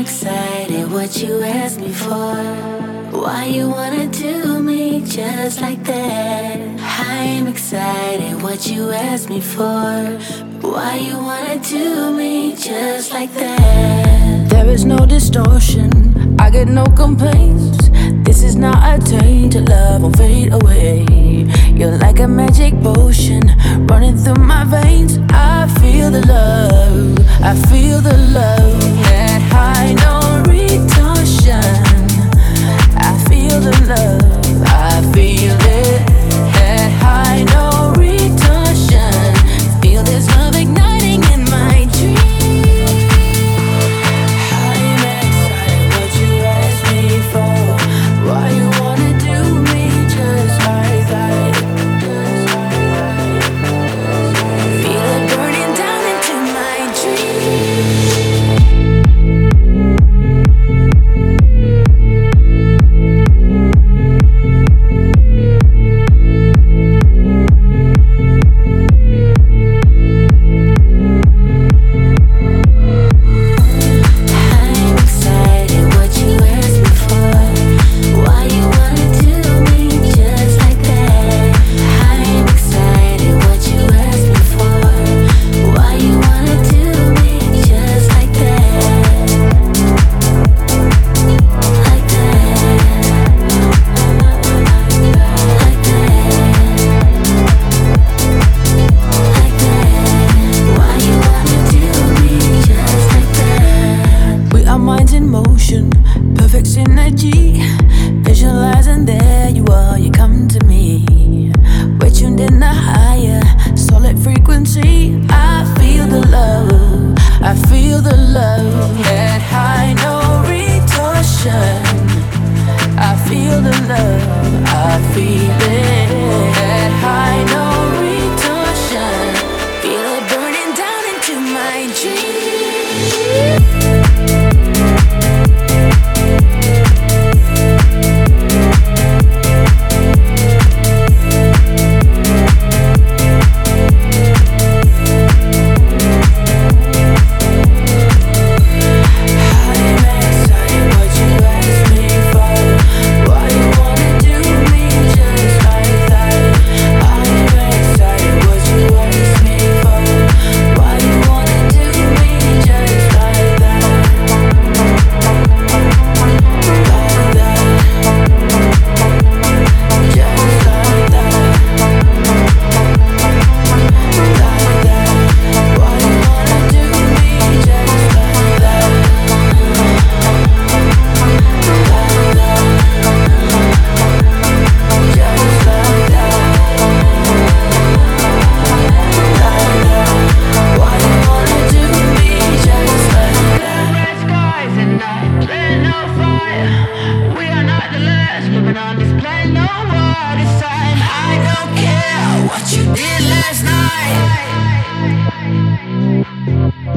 excited what you asked me for. Why you wanna do me just like that? I'm excited what you asked me for. Why you wanna do me just like that? There is no distortion, I get no complaints. This is not a day to love won't fade away. You're like a magic potion running through my veins. I feel the love, I feel the love. That high, no retortion. I feel the love, I feel it. That high, no retortion. Feel this love igniting in my dreams. I'm excited what you asked me for. Why you wanna do me just like that? Feel it burning down into my perfect synergy, visualizing there you are, you come to me. We're tuned in a higher, solid frequency. I feel the love, I feel the love. That high, no retortion. I feel the love, I feel it. That high, no retortion. Feel it burning down into my dreams.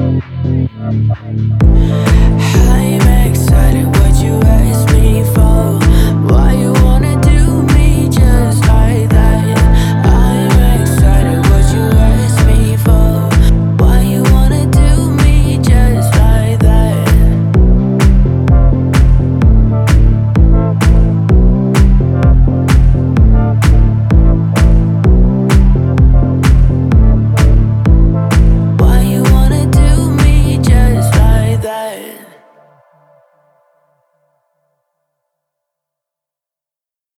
I'm excited what you asked me for.